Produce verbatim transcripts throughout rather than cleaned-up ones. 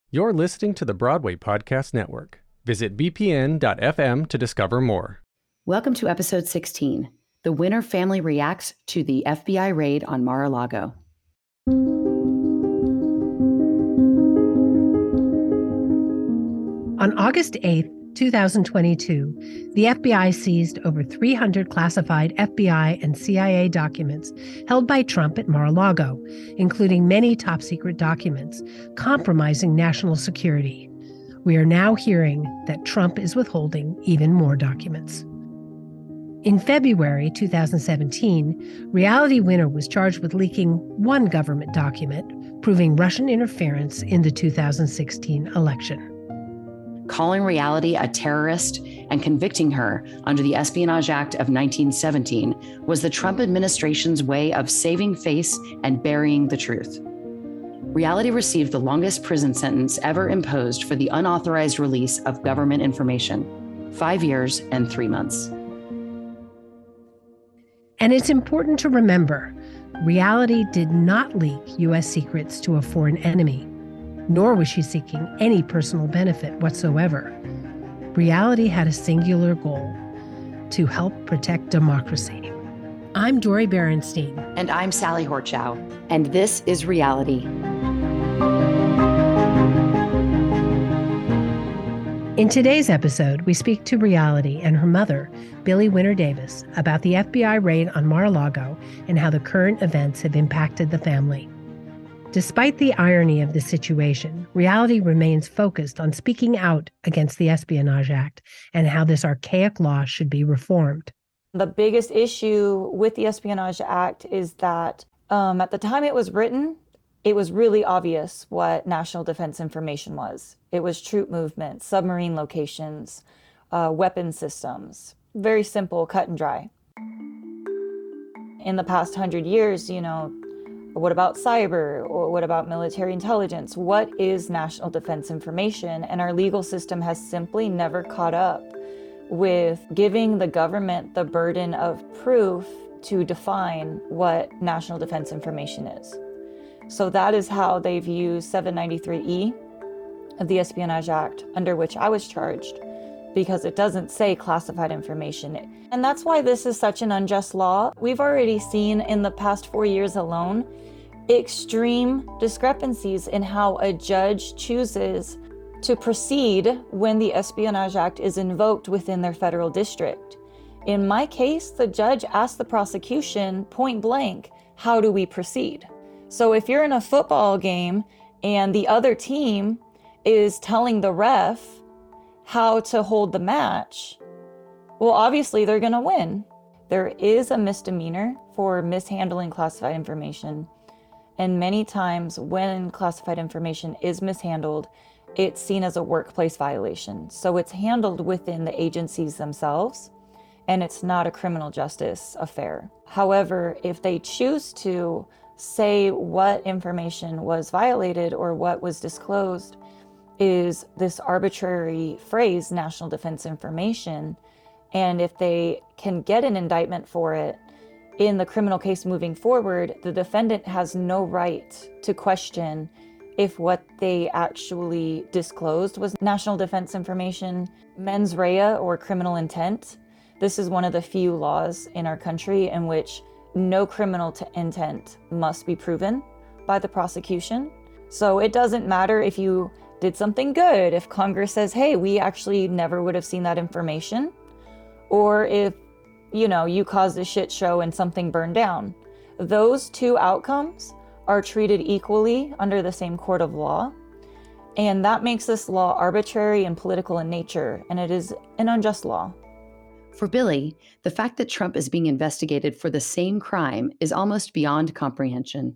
You're listening to the Broadway Podcast Network. Visit b p n dot f m to discover more. Welcome to episode sixteen. The Winter family reacts to the F B I raid on Mar-a-Lago. On August eighth, twenty twenty-two, the F B I seized over three hundred classified F B I and C I A documents held by Trump at Mar-a-Lago, including many top-secret documents compromising national security. We are now hearing that Trump is withholding even more documents. In February twenty seventeen, Reality Winner was charged with leaking one government document proving Russian interference in the two thousand sixteen election. Calling Reality a terrorist and convicting her under the Espionage Act of nineteen seventeen was the Trump administration's way of saving face and burying the truth. Reality received the longest prison sentence ever imposed for the unauthorized release of government information, five years and three months. And it's important to remember, Reality did not leak U S secrets to a foreign enemy, nor was she seeking any personal benefit whatsoever. Reality had a singular goal: to help protect democracy. I'm Dori Berinstein. And I'm Sally Horchow. And this is Reality. In today's episode, we speak to Reality and her mother, Billie Winner Davis, about the F B I raid on Mar-a-Lago and how the current events have impacted the family. Despite the irony of the situation, Reality remains focused on speaking out against the Espionage Act and how this archaic law should be reformed. The biggest issue with the Espionage Act is that um, at the time it was written, it was really obvious what national defense information was. It was troop movements, submarine locations, uh, weapon systems. Very simple, cut and dry. In the past hundred years, you know, what about cyber? Or what about military intelligence? What is national defense information? And our legal system has simply never caught up with giving the government the burden of proof to define what national defense information is. So that is how they've used seven ninety-three E of the Espionage Act, under which I was charged, because it doesn't say classified information. And that's why this is such an unjust law. We've already seen in the past four years alone extreme discrepancies in how a judge chooses to proceed when the Espionage Act is invoked within their federal district. In my case, the judge asked the prosecution point blank, how do we proceed? So if you're in a football game and the other team is telling the ref how to hold the match, well, obviously they're going to win. There is a misdemeanor for mishandling classified information. And many times when classified information is mishandled, it's seen as a workplace violation. So it's handled within the agencies themselves, and it's not a criminal justice affair. However, if they choose to say what information was violated or what was disclosed is this arbitrary phrase, national defense information, and if they can get an indictment for it in the criminal case moving forward, the defendant has no right to question if what they actually disclosed was national defense information. Mens rea, or criminal intent. This is one of the few laws in our country in which no criminal t- intent must be proven by the prosecution. So it doesn't matter if you did something good, if Congress says, hey, we actually never would have seen that information, or if, you know, you caused a shit show and something burned down. Those two outcomes are treated equally under the same court of law. And that makes this law arbitrary and political in nature, and it is an unjust law. For Billie, the fact that Trump is being investigated for the same crime is almost beyond comprehension.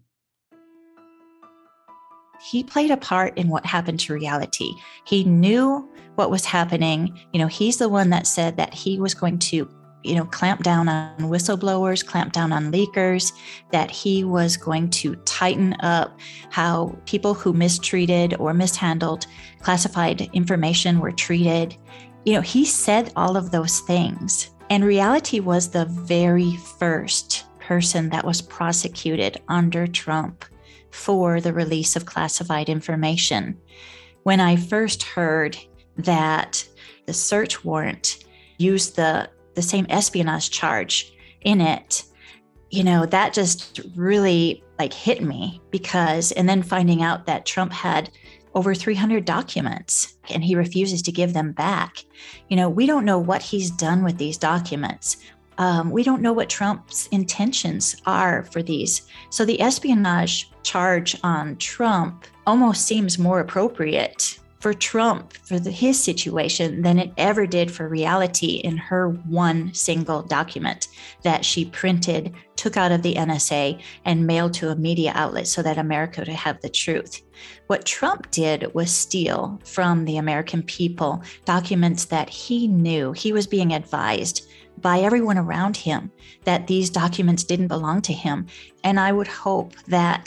He played a part in what happened to Reality. He knew what was happening. You know, he's the one that said that he was going to, you know, clamp down on whistleblowers, clamp down on leakers, that he was going to tighten up how people who mistreated or mishandled classified information were treated. You know, he said all of those things. And Reality was the very first person that was prosecuted under Trump for the release of classified information. When I first heard that the search warrant used the, the same espionage charge in it, you know, that just really like hit me because, and then finding out that Trump had over three hundred documents and he refuses to give them back. You know, we don't know what he's done with these documents. Um, we don't know what Trump's intentions are for these. So the espionage charge on Trump almost seems more appropriate for Trump, for the, his situation, than it ever did for Reality in her one single document that she printed, took out of the N S A, and mailed to a media outlet so that America would have the truth. What Trump did was steal from the American people documents that he knew. He was being advised by everyone around him that these documents didn't belong to him. And I would hope that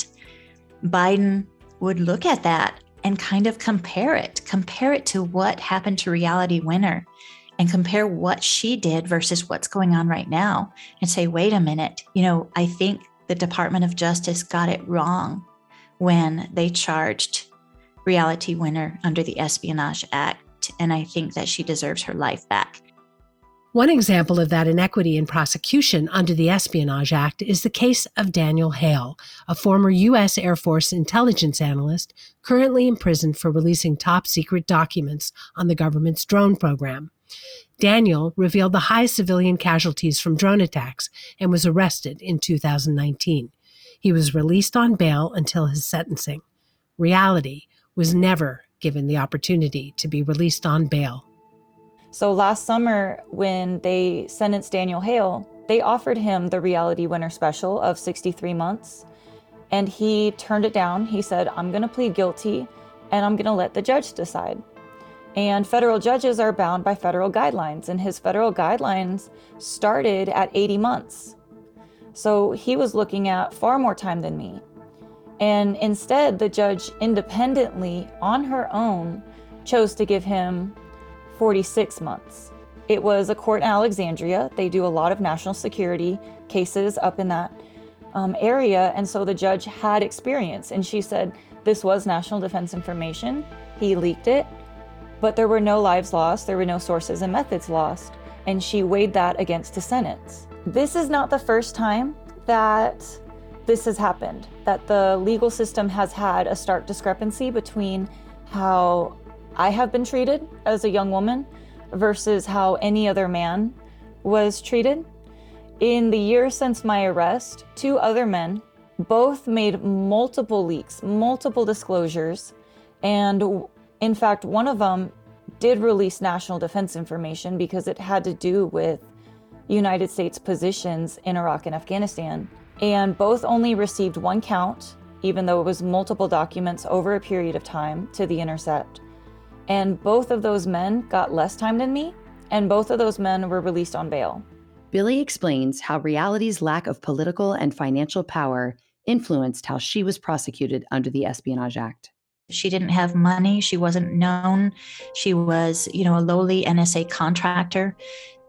Biden would look at that and kind of compare it, compare it to what happened to Reality Winner and compare what she did versus what's going on right now and say, wait a minute, you know, I think the Department of Justice got it wrong when they charged Reality Winner under the Espionage Act. And I think that she deserves her life back. One example of that inequity in prosecution under the Espionage Act is the case of Daniel Hale, a former U S Air Force intelligence analyst currently imprisoned for releasing top-secret documents on the government's drone program. Daniel revealed the high civilian casualties from drone attacks and was arrested in two thousand nineteen. He was released on bail until his sentencing. Reality was never given the opportunity to be released on bail. So last summer, when they sentenced Daniel Hale, they offered him the Reality Winner special of sixty-three months, and he turned it down. He said, I'm going to plead guilty, and I'm going to let the judge decide. And federal judges are bound by federal guidelines, and his federal guidelines started at eighty months. So he was looking at far more time than me. And instead, the judge independently, on her own, chose to give him forty-six months. It was a court in Alexandria. They do a lot of national security cases up in that um, area. And so the judge had experience. And she said, this was national defense information. He leaked it, but there were no lives lost. There were no sources and methods lost. And she weighed that against the sentence. This is not the first time that this has happened, that the legal system has had a stark discrepancy between how I have been treated as a young woman versus how any other man was treated. In the years since my arrest, two other men both made multiple leaks, multiple disclosures, and in fact, one of them did release national defense information because it had to do with United States positions in Iraq and Afghanistan. And both only received one count, even though it was multiple documents over a period of time to The Intercept. And both of those men got less time than me, and both of those men were released on bail. Billie explains how Reality's lack of political and financial power influenced how she was prosecuted under the Espionage Act. She didn't have money. She wasn't known. She was, you know, a lowly N S A contractor.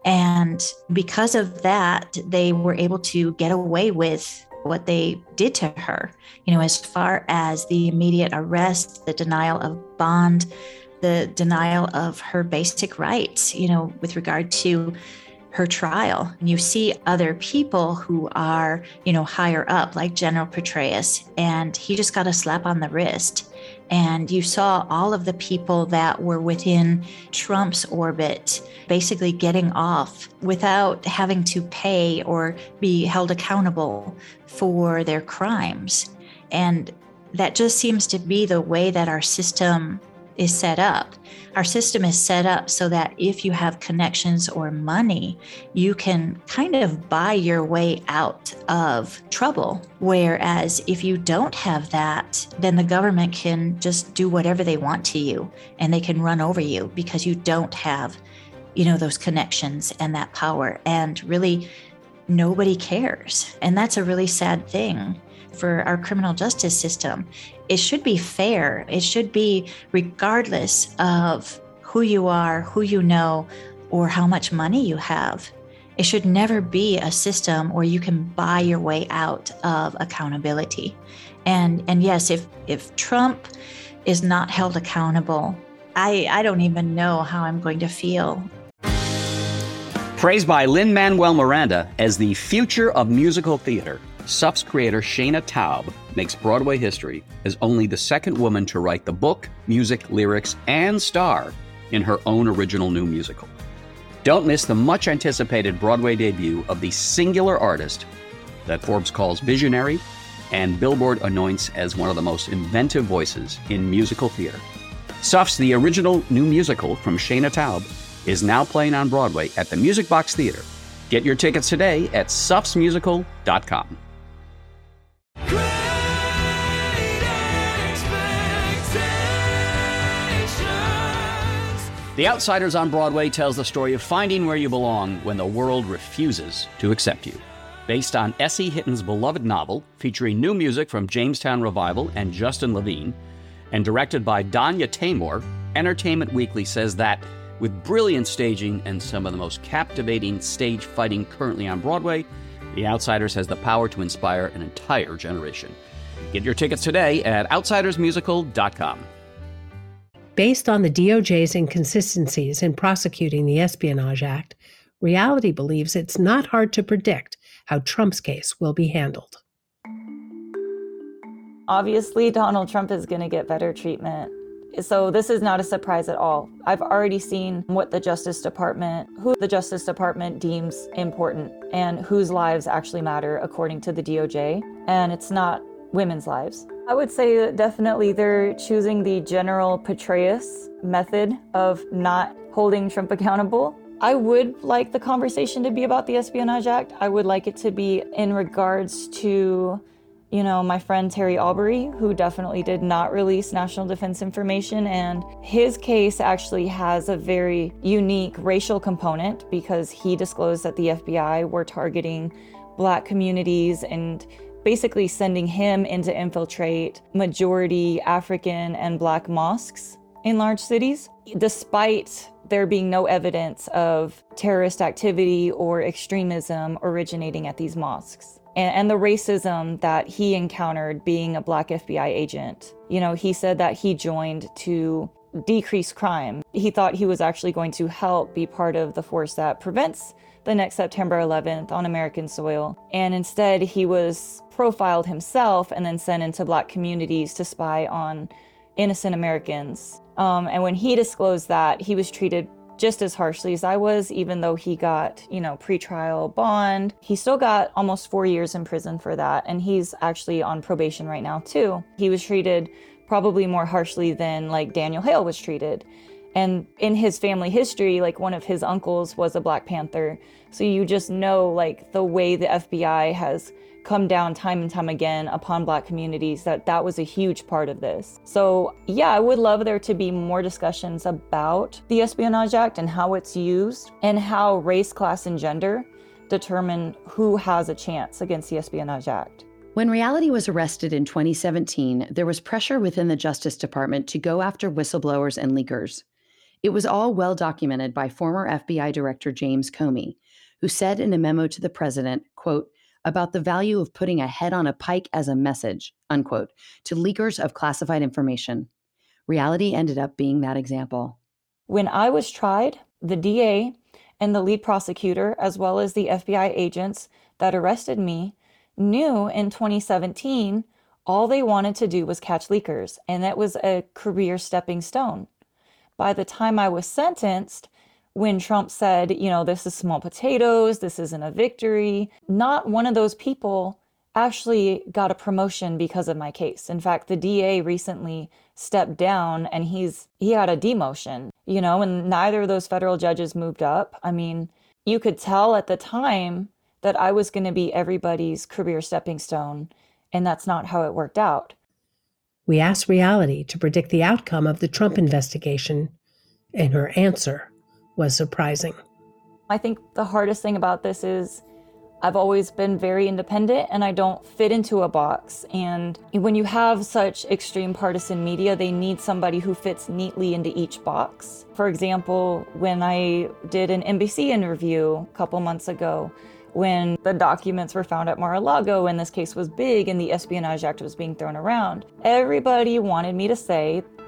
And because of that, they were able to get away with what they did to her, you know, as far as the immediate arrest, the denial of bond, the denial of her basic rights, you know, with regard to her trial. And you see other people who are, you know, higher up, like General Petraeus, and he just got a slap on the wrist. And you saw all of the people that were within Trump's orbit basically getting off without having to pay or be held accountable for their crimes. And that just seems to be the way that our system is set up. Our system is set up so that if you have connections or money, you can kind of buy your way out of trouble. Whereas if you don't have that, then the government can just do whatever they want to you and they can run over you because you don't have, you know, those connections and that power. And really, nobody cares. And that's a really sad thing for our criminal justice system. It should be fair. It should be regardless of who you are, who you know, or how much money you have. It should never be a system where you can buy your way out of accountability. And and yes, if if Trump is not held accountable, I, I don't even know how I'm going to feel. Praised by Lin-Manuel Miranda as the future of musical theater, S U F's creator Shana Taub makes Broadway history as only the second woman to write the book, music, lyrics, and star in her own original new musical. Don't miss the much-anticipated Broadway debut of the singular artist that Forbes calls visionary and Billboard anoints as one of the most inventive voices in musical theater. S U F's The Original New Musical from Shana Taub is now playing on Broadway at the Music Box Theater. Get your tickets today at sufs musical dot com. The Outsiders on Broadway tells the story of finding where you belong when the world refuses to accept you. Based on S E Hitton's beloved novel, featuring new music from Jamestown Revival and Justin Levine, and directed by Danya Taymor, Entertainment Weekly says that, with brilliant staging and some of the most captivating stage fighting currently on Broadway, The Outsiders has the power to inspire an entire generation. Get your tickets today at outsiders musical dot com. Based on the D O J's inconsistencies in prosecuting the Espionage Act, Reality believes it's not hard to predict how Trump's case will be handled. Obviously, Donald Trump is going to get better treatment. So this is not a surprise at all. I've already seen what the Justice Department, who the Justice Department deems important and whose lives actually matter according to the D O J. And it's not women's lives. I would say that definitely they're choosing the general Petraeus method of not holding Trump accountable. I would like the conversation to be about the Espionage Act. I would like it to be in regards to, you know, my friend Terry Albury, who definitely did not release national defense information. And his case actually has a very unique racial component because he disclosed that the F B I were targeting Black communities and basically sending him in to infiltrate majority African and Black mosques in large cities, despite there being no evidence of terrorist activity or extremism originating at these mosques. And, and the racism that he encountered being a Black F B I agent. You know, he said that he joined to decrease crime. He thought he was actually going to help be part of the force that prevents the next September eleventh on American soil. And instead, he was profiled himself and then sent into Black communities to spy on innocent Americans. Um, and when he disclosed that, he was treated just as harshly as I was, even though he got, you know, pretrial bond. He still got almost four years in prison for that. And he's actually on probation right now, too. He was treated probably more harshly than like Daniel Hale was treated. And in his family history, like one of his uncles was a Black Panther. So you just know like the way the F B I has come down time and time again upon Black communities, that that was a huge part of this. So yeah, I would love there to be more discussions about the Espionage Act and how it's used and how race, class, and gender determine who has a chance against the Espionage Act. When Reality was arrested in twenty seventeen, there was pressure within the Justice Department to go after whistleblowers and leakers. It was all well documented by former F B I Director James Comey, who said in a memo to the president, quote, about the value of putting a head on a pike as a message, unquote, to leakers of classified information. Reality ended up being that example. When I was tried, the D A and the lead prosecutor, as well as the F B I agents that arrested me, knew in twenty seventeen all they wanted to do was catch leakers, and that was a career stepping stone. By the time I was sentenced, when Trump said, you know, this is small potatoes, this isn't a victory, not one of those people actually got a promotion because of my case. In fact, the D A recently stepped down and he's he had a demotion, you know, and neither of those federal judges moved up. I mean, you could tell at the time that I was going to be everybody's career stepping stone, and that's not how it worked out. We asked Reality to predict the outcome of the Trump investigation, and her answer was surprising. I think the hardest thing about this is I've always been very independent and I don't fit into a box. And when you have such extreme partisan media, they need somebody who fits neatly into each box. For example, when I did an N B C interview a couple months ago, when the documents were found at Mar-a-Lago and this case was big and the Espionage Act was being thrown around, everybody wanted me to say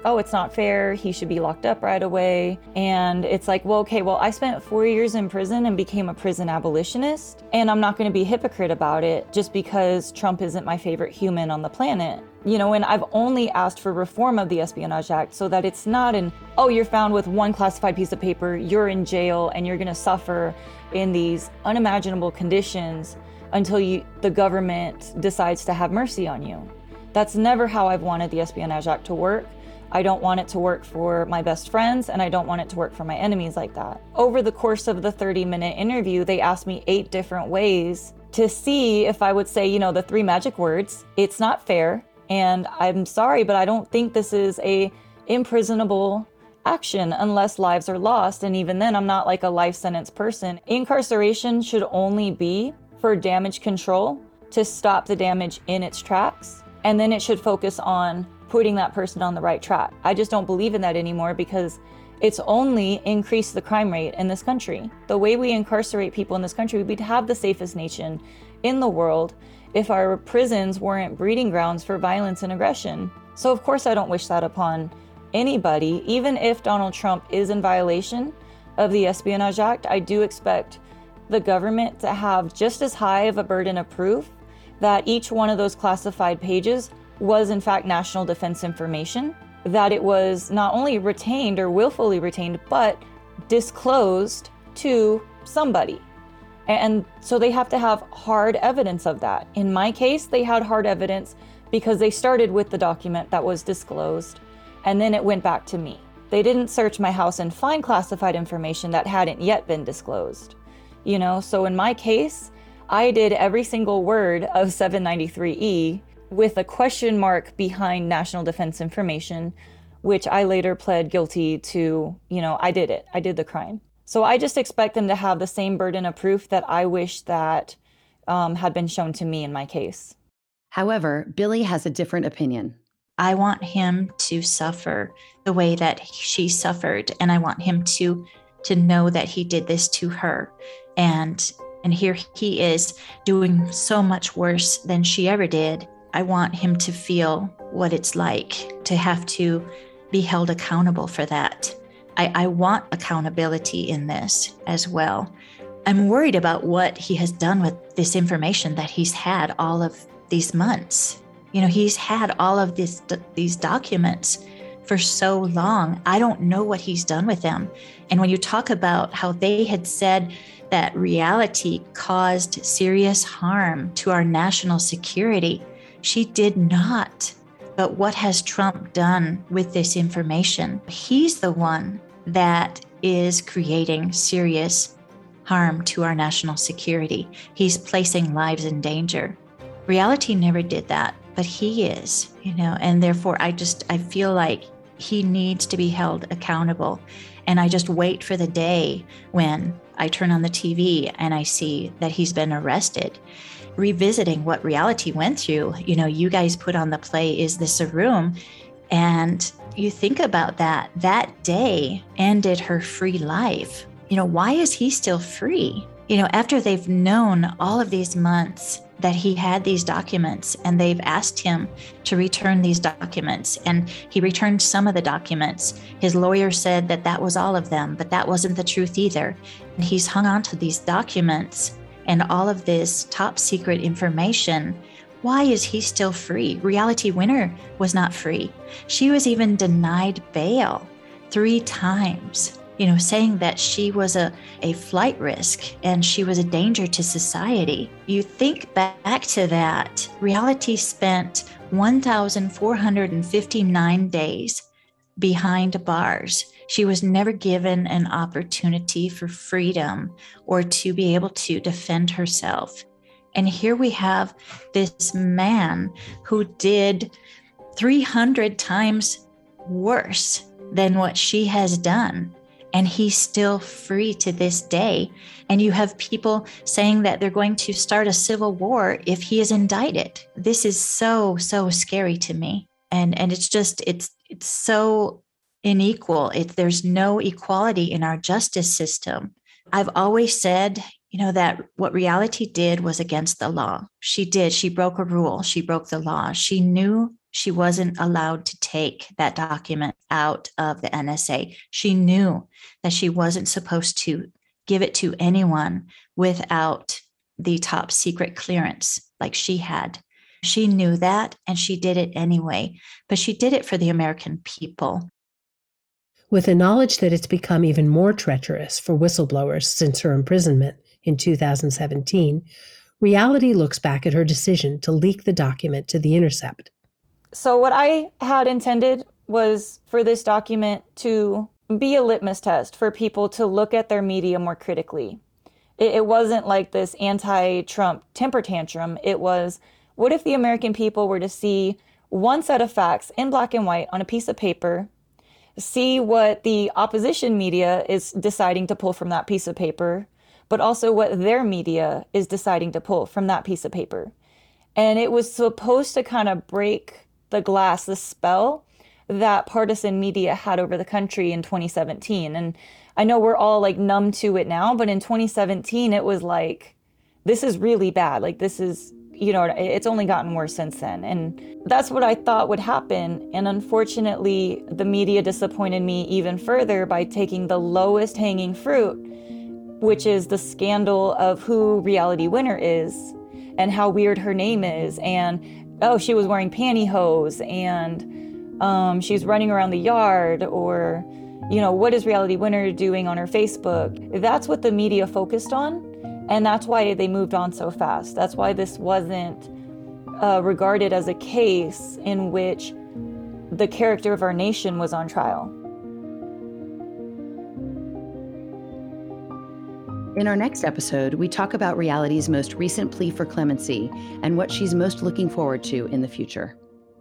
oh, it's not fair, he should be locked up right away. And it's like, well, okay, well, I spent four years in prison and became a prison abolitionist, and I'm not going to be a hypocrite about it just because Trump isn't my favorite human on the planet. You know, and I've only asked for reform of the Espionage Act so that it's not an, oh, you're found with one classified piece of paper, you're in jail, and you're going to suffer in these unimaginable conditions until you, the government decides to have mercy on you. That's never how I've wanted the Espionage Act to work. I don't want it to work for my best friends, and I don't want it to work for my enemies like that. Over the course of the thirty minute interview, they asked me eight different ways to see if I would say, you know, the three magic words, it's not fair, and I'm sorry, but I don't think this is a imprisonable action unless lives are lost. And even then, I'm not like a life sentence person. Incarceration should only be for damage control, to stop the damage in its tracks. And then it should focus on putting that person on the right track. I just don't believe in that anymore because it's only increased the crime rate in this country. The way we incarcerate people in this country, we'd have the safest nation in the world if our prisons weren't breeding grounds for violence and aggression. So of course I don't wish that upon anybody. Even if Donald Trump is in violation of the Espionage Act, I do expect the government to have just as high of a burden of proof that each one of those classified pages was in fact national defense information, that it was not only retained or willfully retained, but disclosed to somebody. And so they have to have hard evidence of that. In my case, they had hard evidence because they started with the document that was disclosed, and then it went back to me. They didn't search my house and find classified information that hadn't yet been disclosed. You know, so in my case, I did every single word of seven ninety-three E with a question mark behind national defense information, which I later pled guilty to, you know, I did it. I did the crime. So I just expect them to have the same burden of proof that I wish that um, had been shown to me in my case. However, Billie has a different opinion. I want him to suffer the way that she suffered, and I want him to to know that he did this to her. And and here he is doing so much worse than she ever did. I want him to feel what it's like to have to be held accountable for that. I, I want accountability in this as well. I'm worried about what he has done with this information that he's had all of these months. You know, he's had all of this, these documents for so long. I don't know what he's done with them. And when you talk about how they had said that reality caused serious harm to our national security, she did not. But what has Trump done with this information? He's the one that is creating serious harm to our national security. He's placing lives in danger. Reality never did that, but he is, you know, and therefore I just, I feel like he needs to be held accountable. And I just wait for the day when I turn on the T V and I see that he's been arrested. Revisiting what Reality went through, you know, you guys put on the play, Is This a Room? And you think about that, that day ended her free life. You know, why is he still free? You know, after they've known all of these months that he had these documents, and they've asked him to return these documents, and he returned some of the documents. His lawyer said that that was all of them, but that wasn't the truth either. And he's hung on to these documents and all of this top secret information. Why is he still free? Reality Winner was not free. She was even denied bail three times, you know, saying that she was a, a flight risk and she was a danger to society. You think back to that, Reality spent one thousand four hundred fifty-nine days behind bars. She was never given an opportunity for freedom or to be able to defend herself. And here we have this man who did three hundred times worse than what she has done. And he's still free to this day. And you have people saying that they're going to start a civil war if he is indicted. This is so, so scary to me. And and it's just, it's it's so unequal. It, there's no equality in our justice system. I've always said, you know, that what Reality did was against the law. She did. She broke a rule. She broke the law. She knew she wasn't allowed to take that document out of the N S A. She knew that she wasn't supposed to give it to anyone without the top secret clearance like she had. She knew that, and she did it anyway, but she did it for the American people. With the knowledge that it's become even more treacherous for whistleblowers since her imprisonment in two thousand seventeen, Reality looks back at her decision to leak the document to The Intercept. So what I had intended was for this document to be a litmus test for people to look at their media more critically. It, it wasn't like this anti-Trump temper tantrum. It was, what if the American people were to see one set of facts in black and white on a piece of paper, see what the opposition media is deciding to pull from that piece of paper, but also what their media is deciding to pull from that piece of paper. And it was supposed to kind of break the glass, the spell that partisan media had over the country in twenty seventeen. And I know we're all like numb to it now, but in twenty seventeen, it was like, this is really bad. Like this is, you know, it's only gotten worse since then. And that's what I thought would happen. And unfortunately, the media disappointed me even further by taking the lowest hanging fruit, which is the scandal of who Reality Winner is and how weird her name is. And oh, she was wearing pantyhose and um, she's running around the yard, or, you know, what is Reality Winner doing on her Facebook? That's what the media focused on. And that's why they moved on so fast. That's why this wasn't uh, regarded as a case in which the character of our nation was on trial. In our next episode, we talk about Reality's most recent plea for clemency and what she's most looking forward to in the future.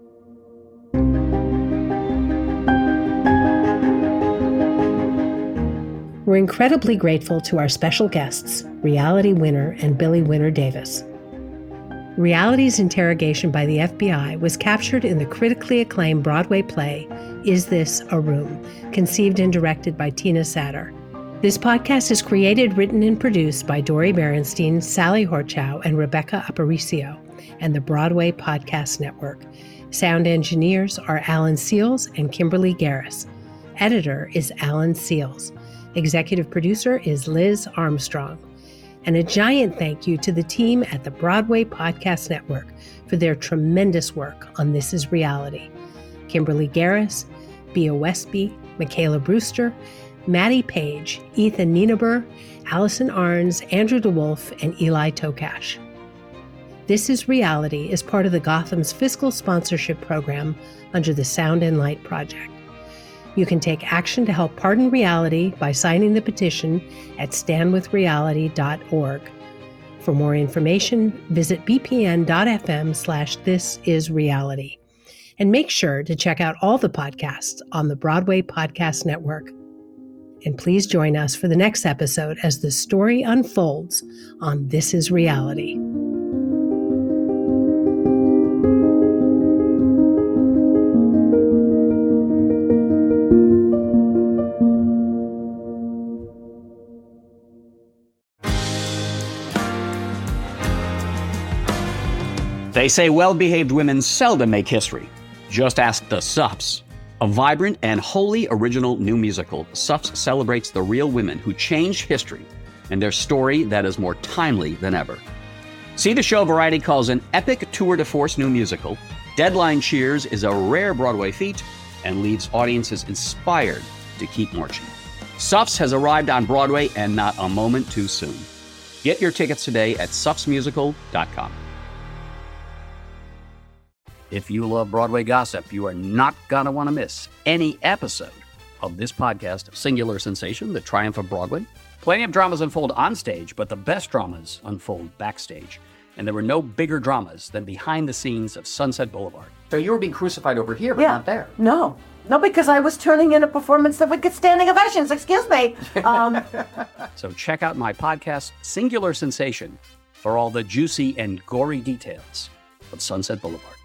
We're incredibly grateful to our special guests, Reality Winner and Billy Winner Davis. Reality's interrogation by the F B I was captured in the critically acclaimed Broadway play, Is This a Room?, conceived and directed by Tina Satter. This podcast is created, written, and produced by Dori Berenstein, Sally Horchow, and Rebecca Aparicio, and the Broadway Podcast Network. Sound engineers are Alan Seals and Kimberly Garris. Editor is Alan Seals. Executive producer is Liz Armstrong. And a giant thank you to the team at the Broadway Podcast Network for their tremendous work on This Is Reality. Kimberly Garris, Bea Westby, Michaela Brewster, Maddie Page, Ethan Nienaber, Allison Arns, Andrew DeWolf, and Eli Tokash. This Is Reality is part of the Gotham's fiscal sponsorship program under the Sound and Light Project. You can take action to help pardon Reality by signing the petition at stand with reality dot org. For more information, visit bpn.fm slash this is reality. And make sure to check out all the podcasts on the Broadway Podcast Network. And please join us for the next episode as the story unfolds on This Is Reality. They say well-behaved women seldom make history. Just ask the Suffs. A vibrant and wholly original new musical, Suffs celebrates the real women who changed history and their story that is more timely than ever. See the show Variety calls an epic tour de force new musical. Deadline cheers is a rare Broadway feat and leaves audiences inspired to keep marching. Suffs has arrived on Broadway and not a moment too soon. Get your tickets today at suffs musical dot com. If you love Broadway gossip, you are not going to want to miss any episode of this podcast of Singular Sensation, The Triumph of Broadway. Plenty of dramas unfold on stage, but the best dramas unfold backstage. And there were no bigger dramas than behind the scenes of Sunset Boulevard. So you were being crucified over here, but yeah. not there. No. No, because I was turning in a performance that would get standing ovations. Excuse me. Um, so check out my podcast, Singular Sensation, for all the juicy and gory details of Sunset Boulevard.